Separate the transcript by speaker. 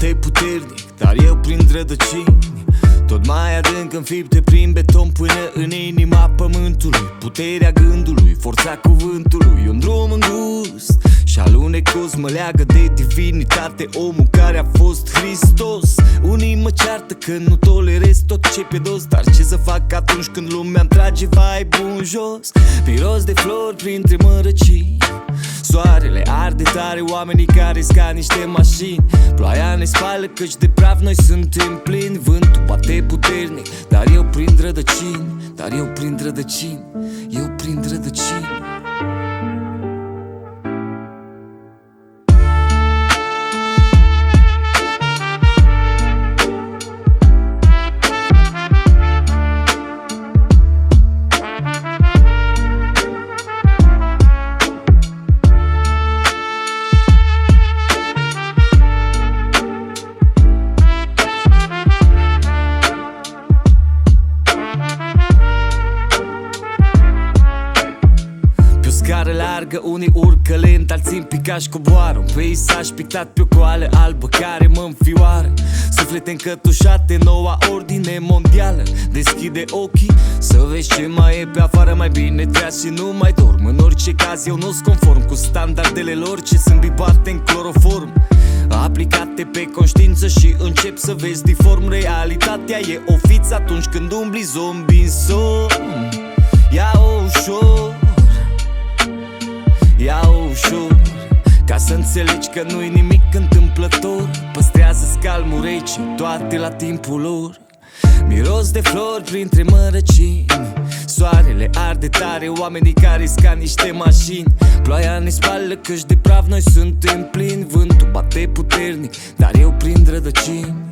Speaker 1: bate puternic, dar eu prind rădăcini. Tot mai adânc înfipte prin beton până în inima pământului. Puterea gândului, forța cuvântului, un drum îngust și alunecos mă leagă de divinitate, omul care a fost Hristos. Unii mă ceartă că nu tolerez tot ce pe dos, dar ce să fac atunci când lumea-mi trage vai bun jos? Miros de flori printre mărăcini, soarele arde tare, oamenii care-s ca niște mașini. Ploaia ne spală căci de praf noi suntem plini. Vântul bate puternic, dar eu prind rădăcini, dar eu prind rădăcini, eu prind rădăcini. Scară largă, unii urcă lent, alții împicași coboară. Un peisaj pictat pe o coală albă care mă înfioară. Suflete încătușate, noua ordine mondială. Deschide ochii să vezi ce mai e pe afară. Mai bine treaz și nu mai dorm. În orice caz eu nu-s conform cu standardele lor ce sunt biparte în cloroform, aplicate pe conștiință și încep să vezi diform. Realitatea e o fiță atunci când umbli zombie în somn. Ia-o ușor, ia-o ușor, ca să înțelegi că nu-i nimic întâmplător. Păstrează-ți calmul rece, toate la timpul lor. Miros de flori printre mărăcini, soarele arde tare, oamenii care-s ca niște mașini. Ploaia ne spală căci de praf noi suntem plini. Vântul bate puternic, dar eu prind rădăcini.